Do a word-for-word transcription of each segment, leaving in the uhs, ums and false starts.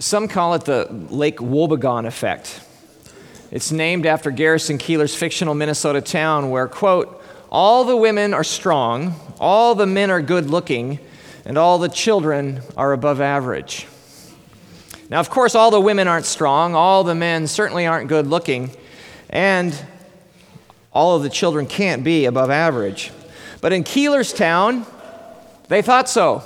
Some call it the Lake Wobegon effect. It's named after Garrison Keillor's fictional Minnesota town where, quote, all the women are strong, all the men are good looking, and all the children are above average. Now, of course, all the women aren't strong, all the men certainly aren't good looking, and all of the children can't be above average. But in Keillor's town, they thought so.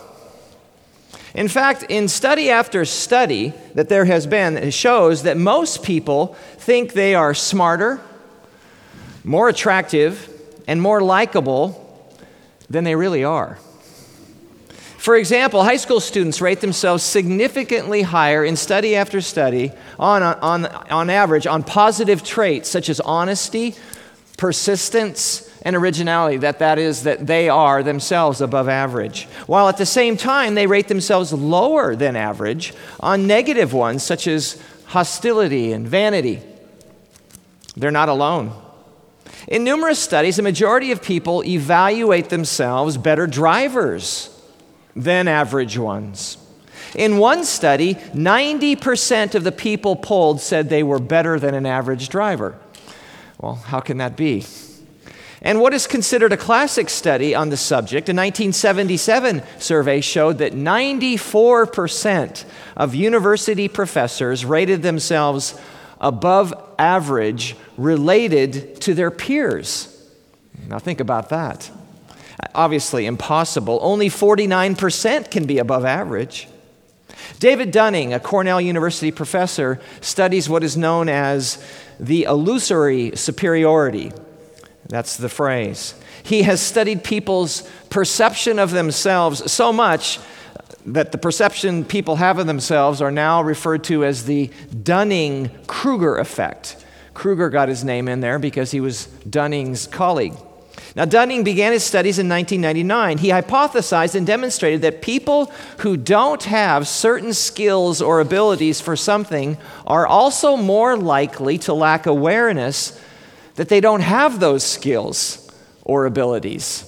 In fact, in study after study that there has been, it shows that most people think they are smarter, more attractive, and more likable than they really are. For example, high school students rate themselves significantly higher in study after study on, on, on average on positive traits such as honesty, persistence, and originality, that that is, that they are themselves above average. While at the same time, they rate themselves lower than average on negative ones such as hostility and vanity. They're not alone. In numerous studies, a majority of people evaluate themselves better drivers than average ones. In one study, ninety percent of the people polled said they were better than an average driver. Well, how can that be? And what is considered a classic study on the subject, a nineteen seventy-seven survey showed that ninety-four percent of university professors rated themselves above average related to their peers. Now think about that. Obviously impossible. Only forty-nine percent can be above average. David Dunning, a Cornell University professor, studies what is known as the illusory superiority. That's the phrase. He has studied people's perception of themselves so much that the perception people have of themselves are now referred to as the Dunning-Kruger effect. Kruger got his name in there because he was Dunning's colleague. Now, Dunning began his studies in nineteen ninety-nine. He hypothesized and demonstrated that people who don't have certain skills or abilities for something are also more likely to lack awareness that they don't have those skills or abilities.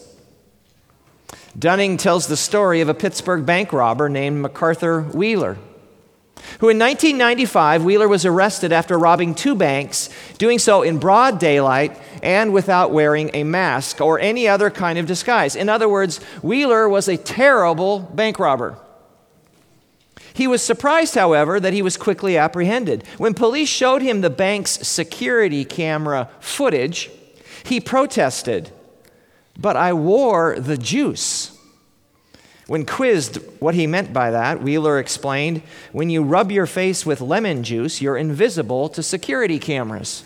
Dunning tells the story of a Pittsburgh bank robber named MacArthur Wheeler, who in nineteen ninety-five, Wheeler was arrested after robbing two banks, doing so in broad daylight and without wearing a mask or any other kind of disguise. In other words, Wheeler was a terrible bank robber. He was surprised, however, that he was quickly apprehended. When police showed him the bank's security camera footage, he protested, "But I wore the juice." When quizzed what he meant by that, Wheeler explained, "When you rub your face with lemon juice, you're invisible to security cameras."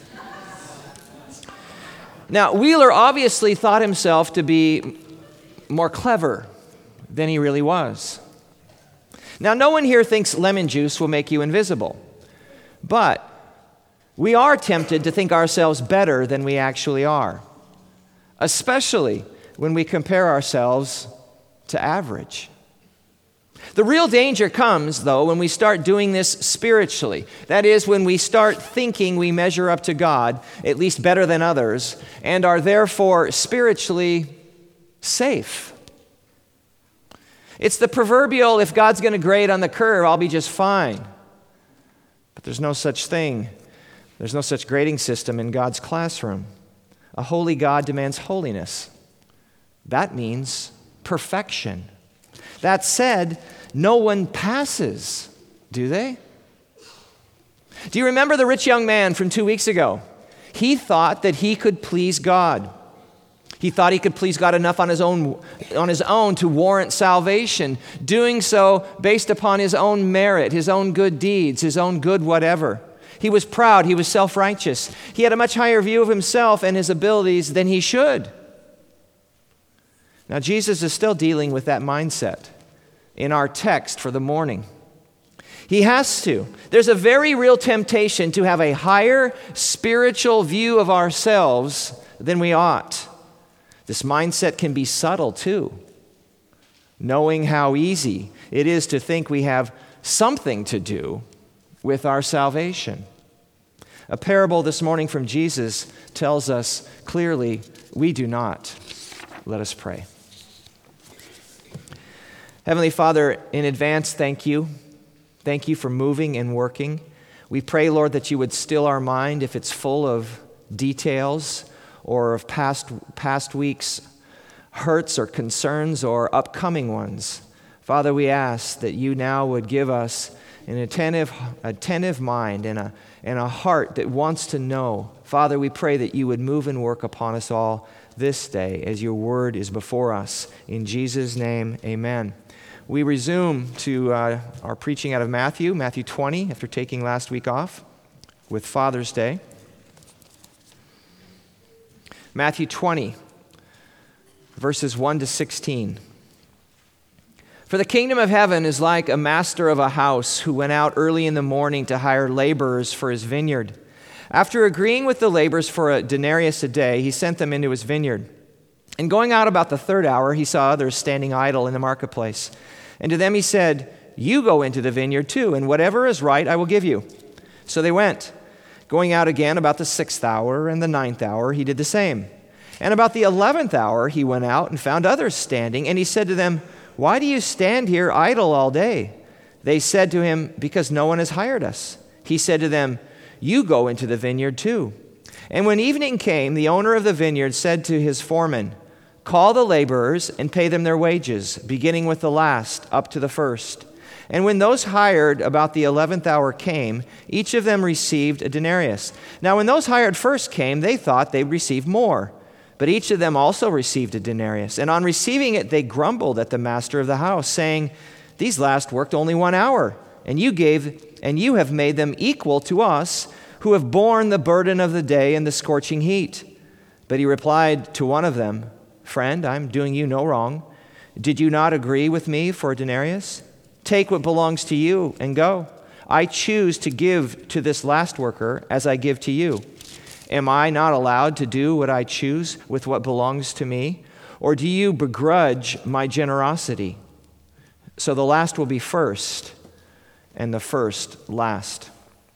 Now, Wheeler obviously thought himself to be more clever than he really was. Now, no one here thinks lemon juice will make you invisible, but we are tempted to think ourselves better than we actually are, especially when we compare ourselves to average. The real danger comes, though, when we start doing this spiritually. That is, when we start thinking we measure up to God, at least better than others, and are therefore spiritually safe. It's the proverbial, if God's going to grade on the curve, I'll be just fine. But there's no such thing. There's no such grading system in God's classroom. A holy God demands holiness. That means perfection. That said, no one passes, do they? Do you remember the rich young man from two weeks ago? He thought that he could please God. He thought he could please God enough on his own, on his own to warrant salvation, doing so based upon his own merit, his own good deeds, his own good whatever. He was proud. He was self-righteous. He had a much higher view of himself and his abilities than he should. Now, Jesus is still dealing with that mindset in our text for the morning. He has to. There's a very real temptation to have a higher spiritual view of ourselves than we ought. This mindset can be subtle too, knowing how easy it is to think we have something to do with our salvation. A parable this morning from Jesus tells us clearly we do not. Let us pray. Heavenly Father, in advance, thank you Thank you for moving and working. We pray, Lord, that you would still our mind if it's full of details or of past, past weeks' hurts or concerns or upcoming ones. Father, we ask that you now would give us an attentive, attentive mind and a, and a heart that wants to know. Father, we pray that you would move and work upon us all this day as your word is before us. In Jesus' name, amen. We resume to uh, our preaching out of Matthew, Matthew twenty, after taking last week off with Father's Day. Matthew twenty, verses one to sixteen. For the kingdom of heaven is like a master of a house who went out early in the morning to hire laborers for his vineyard. After agreeing with the laborers for a denarius a day, he sent them into his vineyard. And going out about the third hour, he saw others standing idle in the marketplace. And to them he said, "You go into the vineyard too, and whatever is right I will give you." So they went. Going out again about the sixth hour and the ninth hour, he did the same. And about the eleventh hour he went out and found others standing, and he said to them, "Why do you stand here idle all day?" They said to him, "Because no one has hired us." He said to them, "You go into the vineyard too." And when evening came, the owner of the vineyard said to his foreman, "Call the laborers and pay them their wages, beginning with the last up to the first." And when those hired about the eleventh hour came, each of them received a denarius. Now when those hired first came, they thought they'd receive more. But each of them also received a denarius. And on receiving it, they grumbled at the master of the house, saying, "These last worked only one hour, and you gave, and you have made them equal to us, who have borne the burden of the day and the scorching heat." But he replied to one of them, "Friend, I'm doing you no wrong. Did you not agree with me for a denarius? Take what belongs to you and go. I choose to give to this last worker as I give to you. Am I not allowed to do what I choose with what belongs to me? Or do you begrudge my generosity? So the last will be first, and the first last."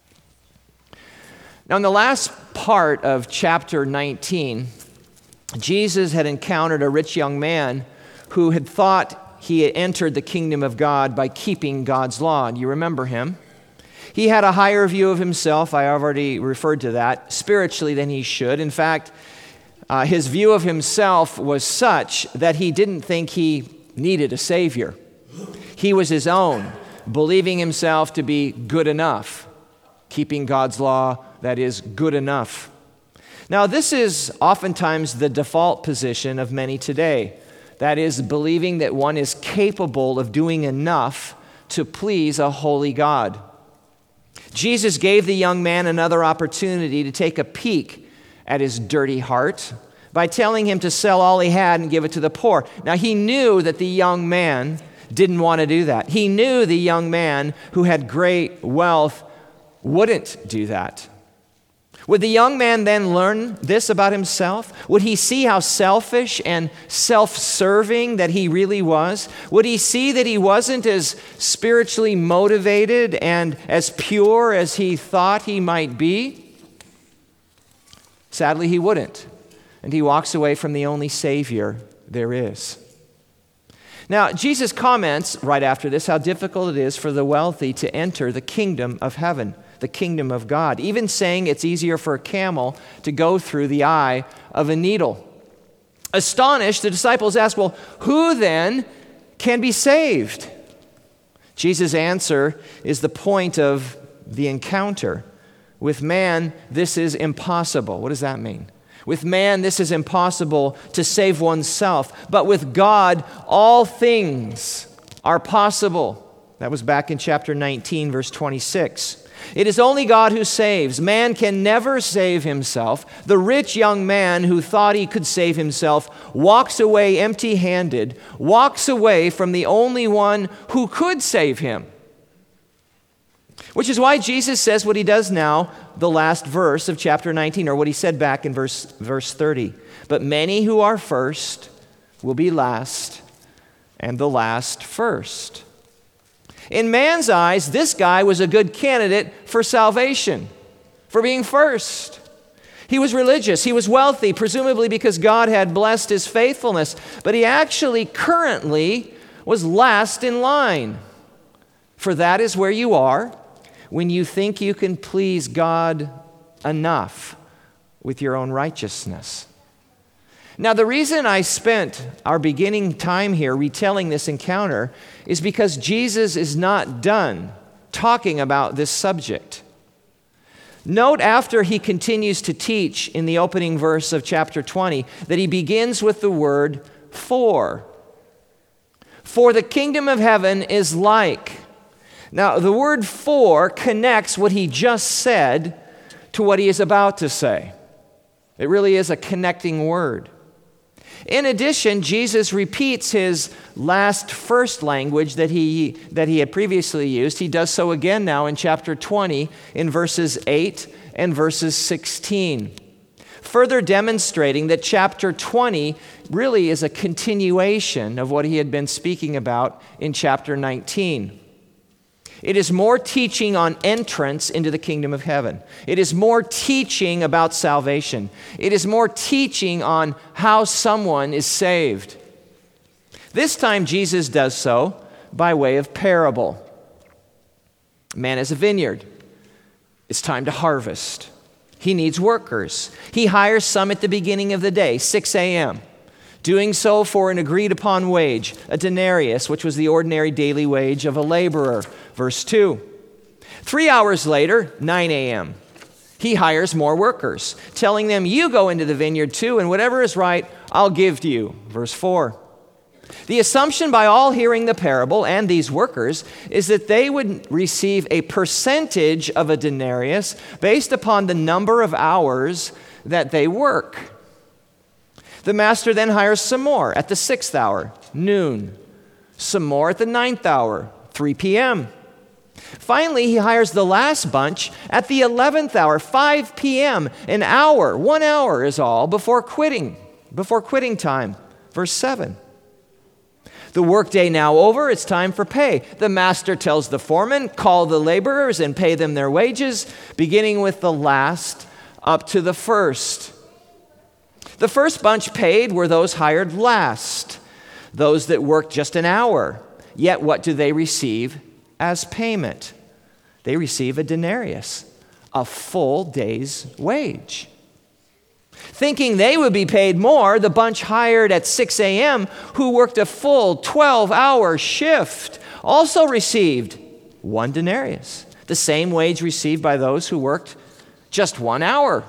Now, in the last part of chapter nineteen, Jesus had encountered a rich young man who had thought he had entered the kingdom of God by keeping God's law. Do you remember him? He had a higher view of himself, I already referred to that, spiritually than he should. In fact, uh, his view of himself was such that he didn't think he needed a savior. He was his own, believing himself to be good enough, keeping God's law, that is, good enough. Now, this is oftentimes the default position of many today. That is, believing that one is capable of doing enough to please a holy God. Jesus gave the young man another opportunity to take a peek at his dirty heart by telling him to sell all he had and give it to the poor. Now, he knew that the young man didn't want to do that. He knew the young man who had great wealth wouldn't do that. Would the young man then learn this about himself? Would he see how selfish and self-serving that he really was? Would he see that he wasn't as spiritually motivated and as pure as he thought he might be? Sadly, he wouldn't. And he walks away from the only Savior there is. Now, Jesus comments right after this how difficult it is for the wealthy to enter the kingdom of heaven, the kingdom of God, even saying it's easier for a camel to go through the eye of a needle. Astonished, the disciples ask, "Well, who then can be saved?" Jesus' answer is the point of the encounter. With man, this is impossible. What does that mean? With man, this is impossible to save oneself. But with God, all things are possible. That was back in chapter nineteen, verse twenty-six. It is only God who saves. Man can never save himself. The rich young man who thought he could save himself walks away empty-handed, walks away from the only one who could save him. Which is why Jesus says what he does now, the last verse of chapter nineteen, or what he said back in verse, verse thirty. But many who are first will be last, and the last first. In man's eyes, this guy was a good candidate for salvation, for being first. He was religious, he was wealthy, presumably because God had blessed his faithfulness, but he actually currently was last in line. For that is where you are when you think you can please God enough with your own righteousness. Now, the reason I spent our beginning time here retelling this encounter is because Jesus is not done talking about this subject. Note after he continues to teach in the opening verse of chapter twenty that he begins with the word for. For the kingdom of heaven is like. Now, the word for connects what he just said to what he is about to say. It really is a connecting word. In addition, Jesus repeats his last first language that he, that he had previously used. He does so again now in chapter twenty in verses eight and verses sixteen, further demonstrating that chapter twenty really is a continuation of what he had been speaking about in chapter nineteen. It is more teaching on entrance into the kingdom of heaven. It is more teaching about salvation. It is more teaching on how someone is saved. This time Jesus does so by way of parable. Man has a vineyard. It's time to harvest. He needs workers. He hires some at the beginning of the day, six a.m., doing so for an agreed upon wage, a denarius, which was the ordinary daily wage of a laborer. Verse two. Three hours later, nine a.m., he hires more workers, telling them, you go into the vineyard too, and whatever is right, I'll give to you. Verse four. The assumption by all hearing the parable and these workers is that they would receive a percentage of a denarius based upon the number of hours that they work. The master then hires some more at the sixth hour, noon. Some more at the ninth hour, three p.m. Finally, he hires the last bunch at the eleventh hour, five p.m., an hour, one hour is all before quitting, before quitting time. Verse seven. The workday now over, it's time for pay. The master tells the foreman, call the laborers and pay them their wages, beginning with the last up to the first. The first bunch paid were those hired last, those that worked just an hour. Yet what do they receive as payment? They receive a denarius, a full day's wage. Thinking they would be paid more, the bunch hired at six a.m., who worked a full twelve-hour shift, also received one denarius, the same wage received by those who worked just one hour.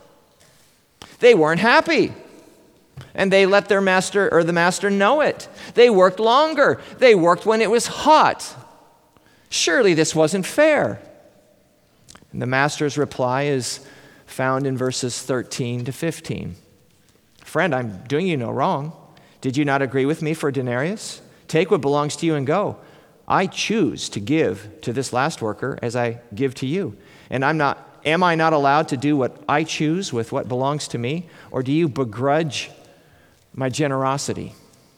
They weren't happy, and they let their master or the master know it. They worked longer. They worked when it was hot. Surely this wasn't fair. And the master's reply is found in verses thirteen to fifteen. Friend, I'm doing you no wrong. Did you not agree with me for a denarius? Take what belongs to you and go. I choose to give to this last worker as I give to you. And I'm not, am I not allowed to do what I choose with what belongs to me? Or do you begrudge my generosity?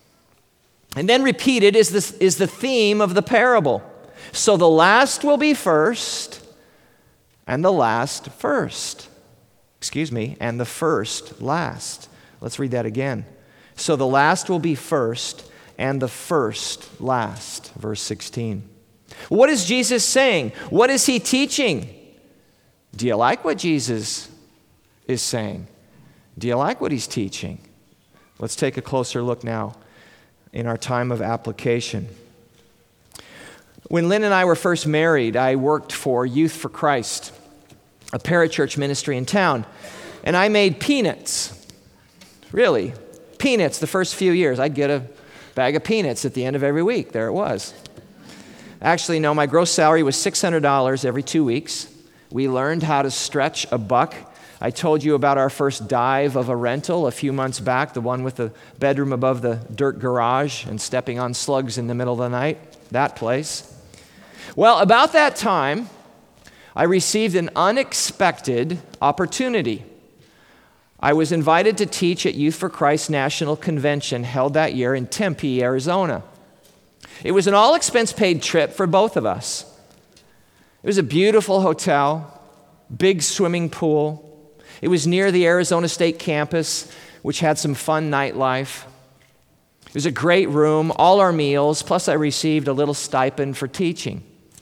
And then repeated is, this, is the theme of the parable. So the last will be first, and the last first. Excuse me, and the first last. Let's read that again. So the last will be first, and the first last. Verse sixteen. What is Jesus saying? What is he teaching? Do you like what Jesus is saying? Do you like what he's teaching? Let's take a closer look now in our time of application. When Lynn and I were first married, I worked for Youth for Christ, a parachurch ministry in town, and I made peanuts. Really, peanuts the first few years. I'd get a bag of peanuts at the end of every week. There it was. Actually, no, my gross salary was six hundred dollars every two weeks. We learned how to stretch a buck. I told you about our first dive of a rental a few months back, the one with the bedroom above the dirt garage and stepping on slugs in the middle of the night. That place. Well, about that time, I received an unexpected opportunity. I was invited to teach at Youth for Christ National Convention held that year in Tempe, Arizona. It was an all-expense-paid trip for both of us. It was a beautiful hotel, big swimming pool. It was near the Arizona State campus, which had some fun nightlife. It was a great room, all our meals, plus I received a little stipend for teaching.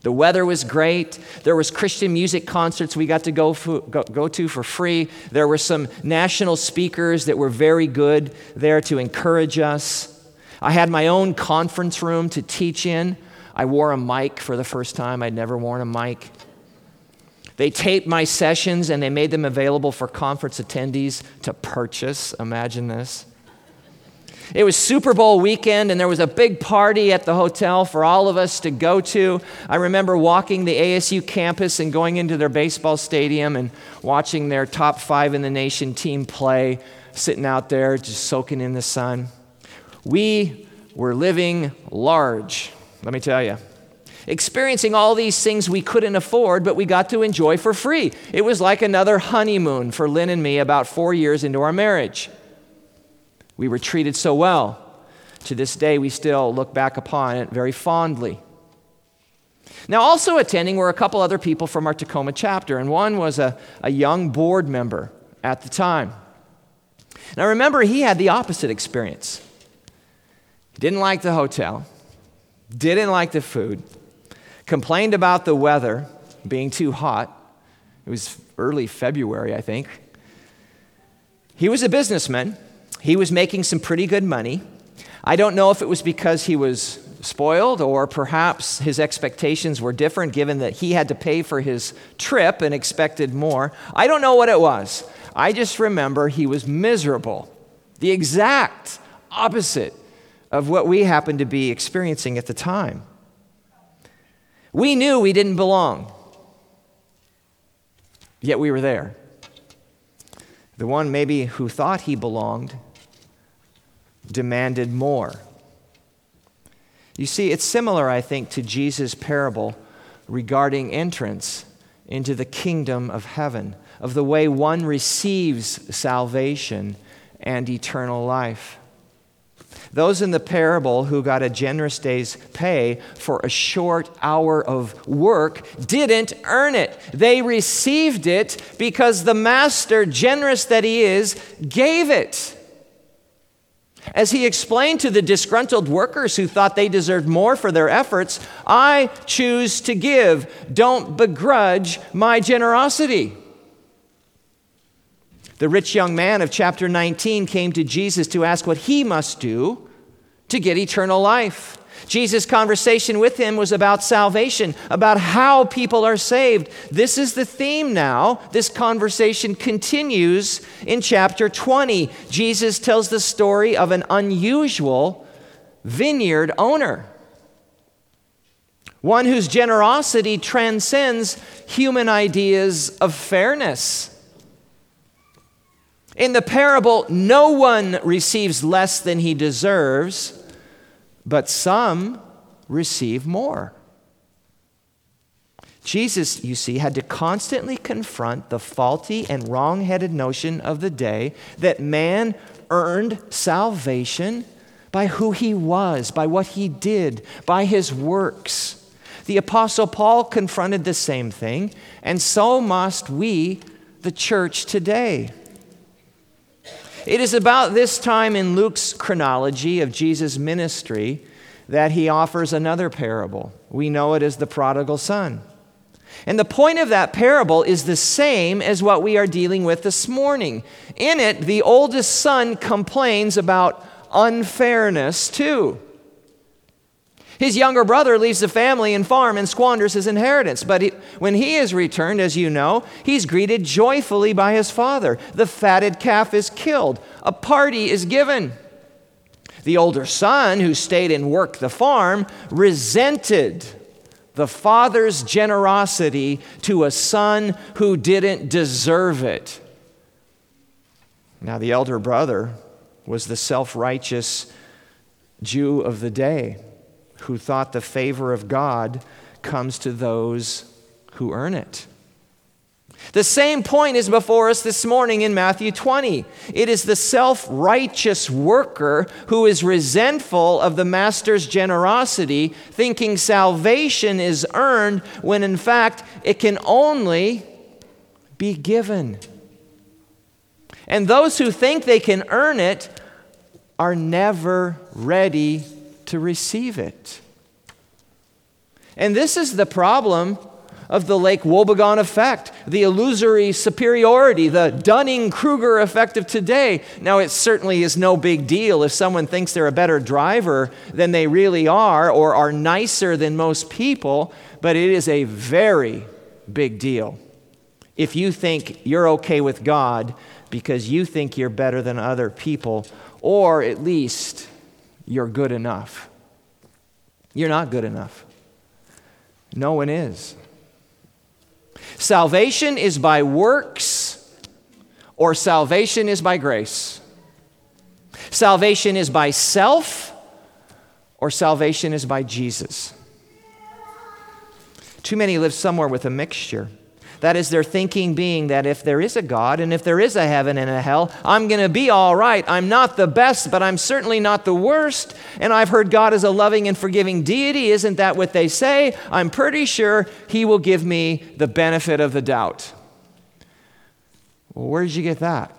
The weather was great. There was Christian music concerts we got to go, for, go, go to for free. There were some national speakers that were very good there to encourage us. I had my own conference room to teach in. I wore a mic for the first time. I'd never worn a mic. They taped my sessions and they made them available for conference attendees to purchase. Imagine this. It was Super Bowl weekend, and there was a big party at the hotel for all of us to go to. I remember walking the A S U campus and going into their baseball stadium and watching their top five in the nation team play, sitting out there just soaking in the sun. We were living large, let me tell you. Experiencing all these things we couldn't afford, but we got to enjoy for free. It was like another honeymoon for Lynn and me about four years into our marriage. We were treated so well. To this day, we still look back upon it very fondly. Now, also attending were a couple other people from our Tacoma chapter, and one was a, a young board member at the time. Now, remember, he had the opposite experience. He didn't like the hotel, didn't like the food, complained about the weather being too hot. It was early February, I think. He was a businessman. He was making some pretty good money. I don't know if it was because he was spoiled or perhaps his expectations were different given that he had to pay for his trip and expected more. I don't know what it was. I just remember he was miserable, the exact opposite of what we happened to be experiencing at the time. We knew we didn't belong, yet we were there. The one maybe who thought he belonged demanded more. You see, it's similar, I think, to Jesus' parable regarding entrance into the kingdom of heaven, of the way one receives salvation and eternal life. Those in the parable who got a generous day's pay for a short hour of work didn't earn it. They received it because the master, generous that he is, gave it. As he explained to the disgruntled workers who thought they deserved more for their efforts, I choose to give. Don't begrudge my generosity. The rich young man of chapter nineteen came to Jesus to ask what he must do to get eternal life. Jesus' conversation with him was about salvation, about how people are saved. This is the theme now. This conversation continues in chapter twenty. Jesus tells the story of an unusual vineyard owner, one whose generosity transcends human ideas of fairness. In the parable, no one receives less than he deserves, but some receive more. Jesus, you see, had to constantly confront the faulty and wrong-headed notion of the day that man earned salvation by who he was, by what he did, by his works. The Apostle Paul confronted the same thing, and so must we, the church today. It is about this time in Luke's chronology of Jesus' ministry that he offers another parable. We know it as the prodigal son. And the point of that parable is the same as what we are dealing with this morning. In it, the oldest son complains about unfairness too. His younger brother leaves the family and farm and squanders his inheritance. But he, when he is returned, as you know, he's greeted joyfully by his father. The fatted calf is killed. A party is given. The older son, who stayed and worked the farm, resented the father's generosity to a son who didn't deserve it. Now, the elder brother was the self-righteous Jew of the day, who thought the favor of God comes to those who earn it. The same point is before us this morning in Matthew twenty. It is the self-righteous worker who is resentful of the master's generosity, thinking salvation is earned when in fact it can only be given. And those who think they can earn it are never ready to receive it. And this is the problem of the Lake Wobegon effect, the illusory superiority, the Dunning-Kruger effect of today. Now, it certainly is no big deal if someone thinks they're a better driver than they really are or are nicer than most people, but it is a very big deal if you think you're okay with God because you think you're better than other people, or at least you're good enough. You're not good enough. No one is. Salvation is by works, or salvation is by grace. Salvation is by self, or salvation is by Jesus. Too many live somewhere with a mixture. That is their thinking being that if there is a God and if there is a heaven and a hell, I'm going to be all right. I'm not the best, but I'm certainly not the worst. And I've heard God is a loving and forgiving deity. Isn't that what they say? I'm pretty sure he will give me the benefit of the doubt. Well, where did you get that?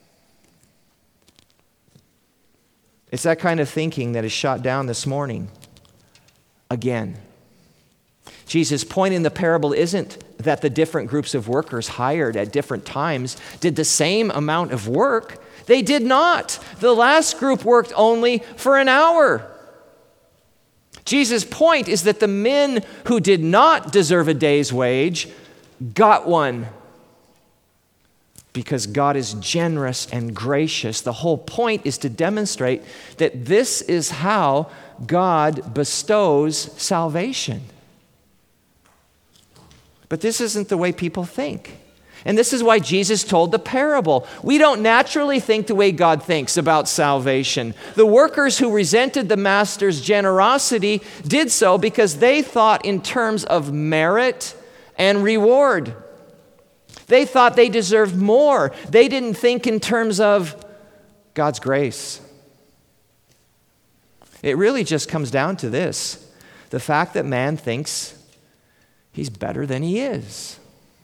It's that kind of thinking that is shot down this morning. Again. Jesus' point in the parable isn't that the different groups of workers hired at different times did the same amount of work. They did not. The last group worked only for an hour. Jesus' point is that the men who did not deserve a day's wage got one because God is generous and gracious. The whole point is to demonstrate that this is how God bestows salvation. But this isn't the way people think. And this is why Jesus told the parable. We don't naturally think the way God thinks about salvation. The workers who resented the master's generosity did so because they thought in terms of merit and reward. They thought they deserved more. They didn't think in terms of God's grace. It really just comes down to this: the fact that man thinks he's better than he is.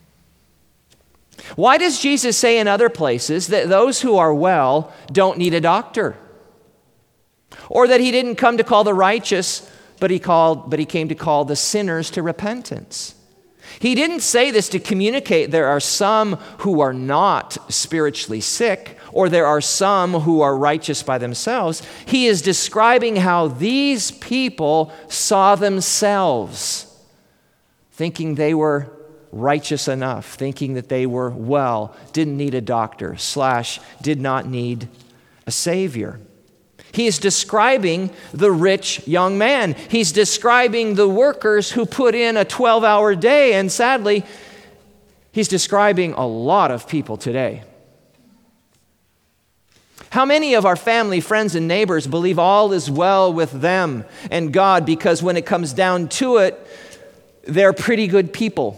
Why does Jesus say in other places that those who are well don't need a doctor? Or that he didn't come to call the righteous, but he called, but he came to call the sinners to repentance? He didn't say this to communicate there are some who are not spiritually sick, or there are some who are righteous by themselves. He is describing how these people saw themselves, thinking they were righteous enough, thinking that they were well, didn't need a doctor, slash, did not need a savior. He is describing the rich young man. He's describing the workers who put in a twelve-hour day, and sadly, he's describing a lot of people today. How many of our family, friends, and neighbors believe all is well with them and God because when it comes down to it, they're pretty good people?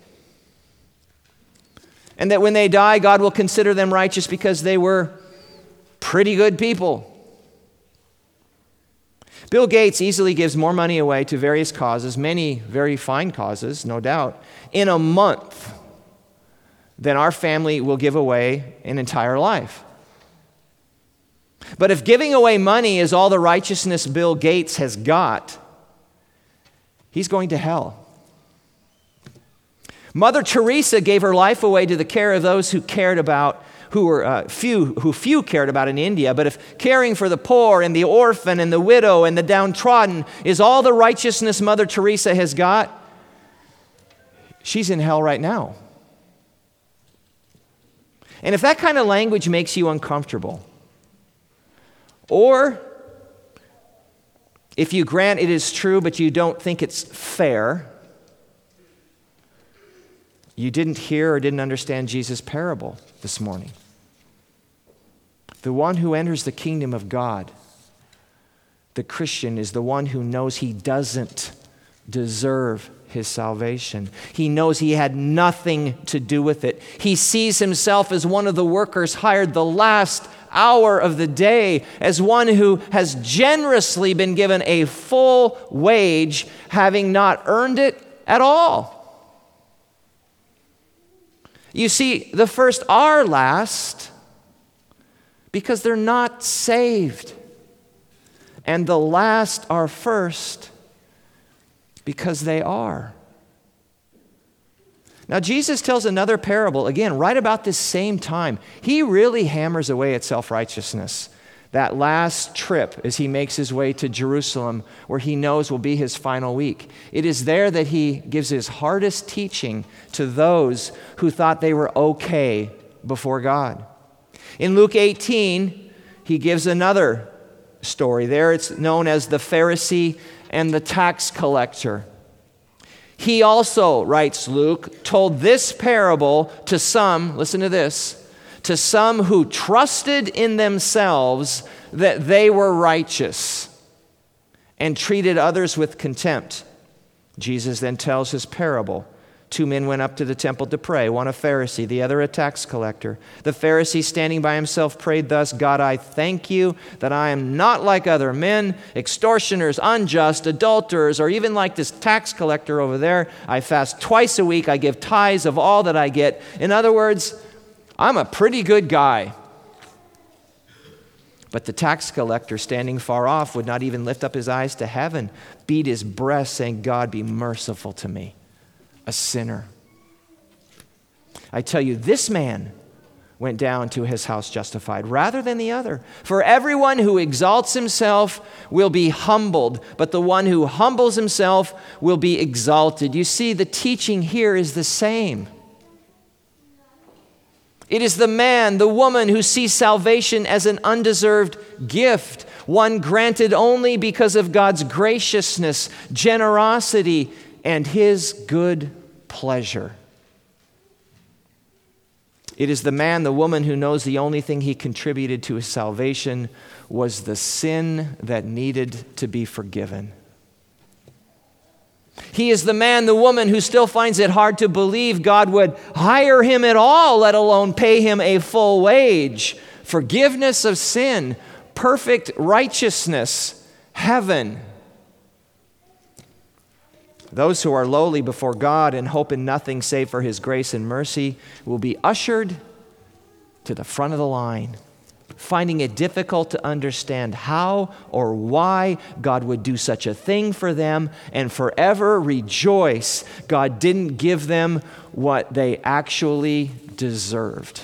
And that when they die, God will consider them righteous because they were pretty good people. Bill Gates easily gives more money away to various causes, many very fine causes, no doubt, in a month than our family will give away an entire life. But if giving away money is all the righteousness Bill Gates has got, he's going to hell. Mother Teresa gave her life away to the care of those who cared about, who were uh, few, who few cared about in India. But if caring for the poor and the orphan and the widow and the downtrodden is all the righteousness Mother Teresa has got, she's in hell right now. And if that kind of language makes you uncomfortable, or if you grant it is true but you don't think it's fair, you didn't hear or didn't understand Jesus' parable this morning. The one who enters the kingdom of God, the Christian, is the one who knows he doesn't deserve his salvation. He knows he had nothing to do with it. He sees himself as one of the workers hired the last hour of the day, as one who has generously been given a full wage, having not earned it at all. You see, the first are last because they're not saved. And the last are first because they are. Now, Jesus tells another parable, again, right about this same time. He really hammers away at self-righteousness. That last trip as he makes his way to Jerusalem, where he knows will be his final week. It is there that he gives his hardest teaching to those who thought they were okay before God. In Luke eighteen, he gives another story. There it's known as the Pharisee and the tax collector. He also, writes Luke, told this parable to some, listen to this, to some who trusted in themselves that they were righteous and treated others with contempt. Jesus then tells his parable. Two men went up to the temple to pray, one a Pharisee, the other a tax collector. The Pharisee, standing by himself, prayed thus, God, I thank you that I am not like other men, extortioners, unjust, adulterers, or even like this tax collector over there. I fast twice a week. I give tithes of all that I get. In other words, I'm a pretty good guy. But the tax collector, standing far off, would not even lift up his eyes to heaven, beat his breast, saying, God, be merciful to me, a sinner. I tell you, this man went down to his house justified rather than the other. For everyone who exalts himself will be humbled, but the one who humbles himself will be exalted. You see, the teaching here is the same. It is the man, the woman who sees salvation as an undeserved gift, one granted only because of God's graciousness, generosity, and his good pleasure. It is the man, the woman who knows the only thing he contributed to his salvation was the sin that needed to be forgiven. He is the man, the woman who still finds it hard to believe God would hire him at all, let alone pay him a full wage. Forgiveness of sin, perfect righteousness, heaven. Those who are lowly before God and hope in nothing save for his grace and mercy will be ushered to the front of the line, finding it difficult to understand how or why God would do such a thing for them, and forever rejoice God didn't give them what they actually deserved.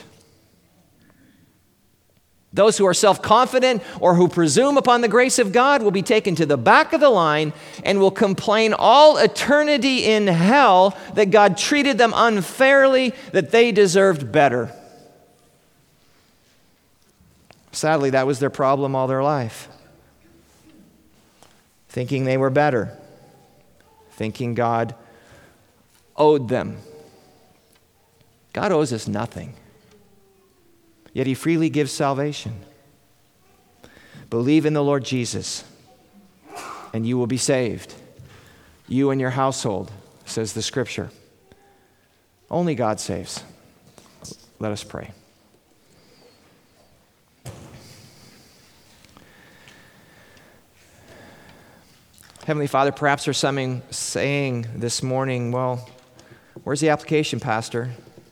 Those who are self-confident or who presume upon the grace of God will be taken to the back of the line and will complain all eternity in hell that God treated them unfairly, that they deserved better. Sadly, that was their problem all their life. Thinking they were better. Thinking God owed them. God owes us nothing. Yet he freely gives salvation. Believe in the Lord Jesus, and you will be saved. You and your household, says the Scripture. Only God saves. Let us pray. Heavenly Father, perhaps there's something saying this morning, well, where's the application, Pastor?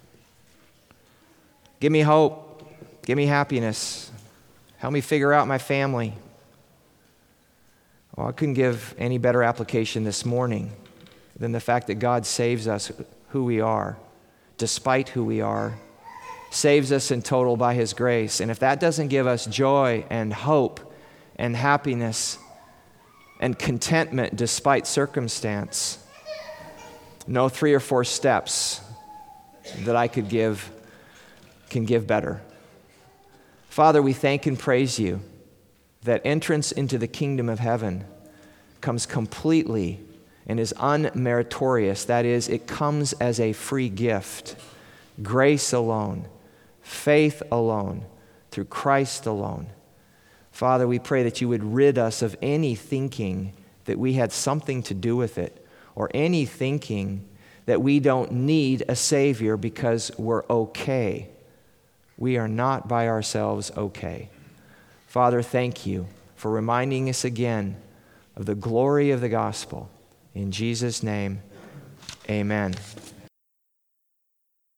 Give me hope. Give me happiness. Help me figure out my family. Well, I couldn't give any better application this morning than the fact that God saves us who we are, despite who we are, saves us in total by his grace. And if that doesn't give us joy and hope and happiness and contentment despite circumstance, no three or four steps that I could give can give better. Father, we thank and praise you that entrance into the kingdom of heaven comes completely and is unmeritorious. That is, it comes as a free gift. Grace alone, faith alone, through Christ alone. Father, we pray that you would rid us of any thinking that we had something to do with it, or any thinking that we don't need a Savior because we're okay. We are not by ourselves okay. Father, thank you for reminding us again of the glory of the gospel. In Jesus' name, amen.